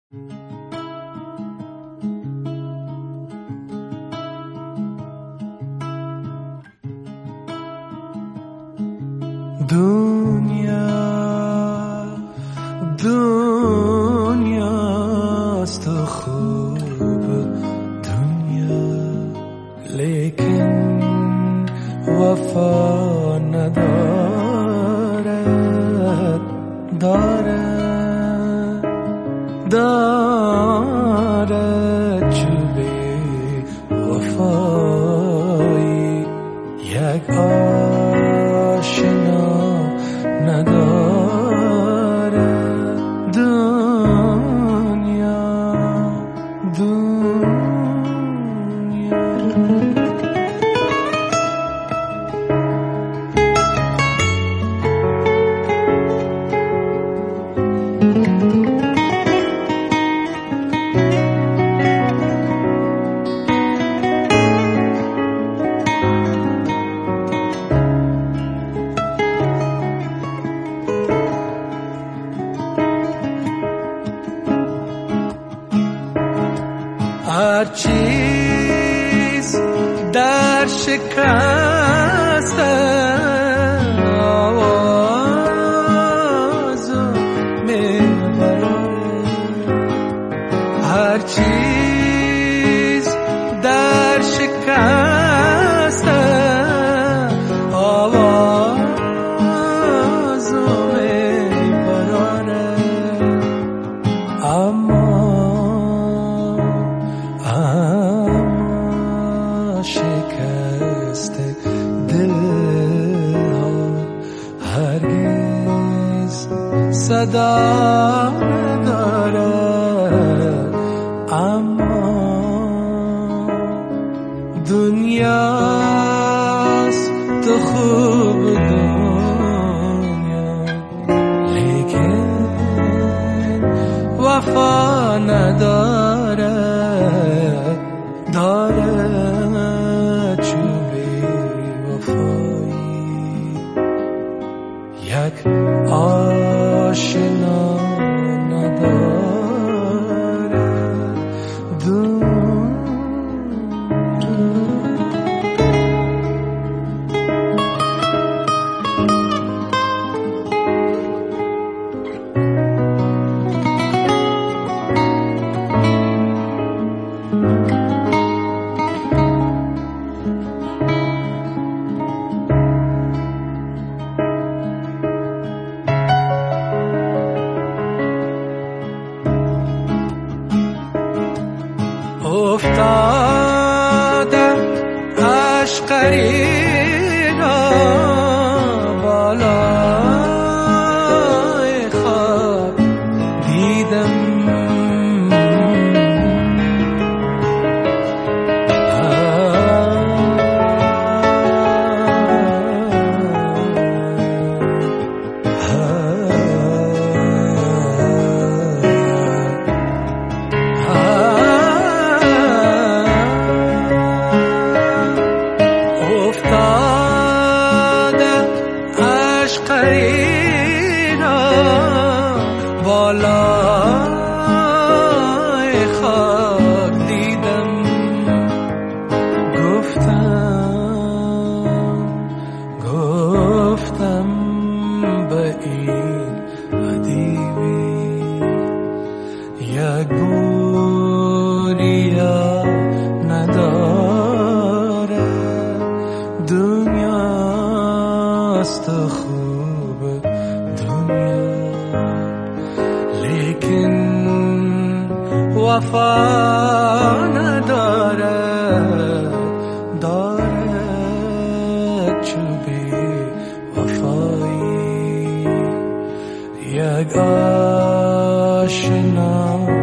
دنیاست و خوب دنیا، لیکن وفا ندارد. دارد چوب وفایی، یک آشنا ندارد. دنیا هر چیز در شکست آواز میبرد. هر چیز در شکست آواز میبرد. اما شکست دل ها هرگز صدا ندارد. اما دنیاست تو خوب دنیا، لیکن وفا ندارد. دارد چوب وفایی، یک آشنا ندارد. افتادم عشقی را بالای خواب دیدم. بالای خاک دیدم. گفتم به این ادیبی، یک بوریا ندارد. دنیاست خوب دنیا، لیکن وفا ندارد. دارد چوب وفایی، یک آشنا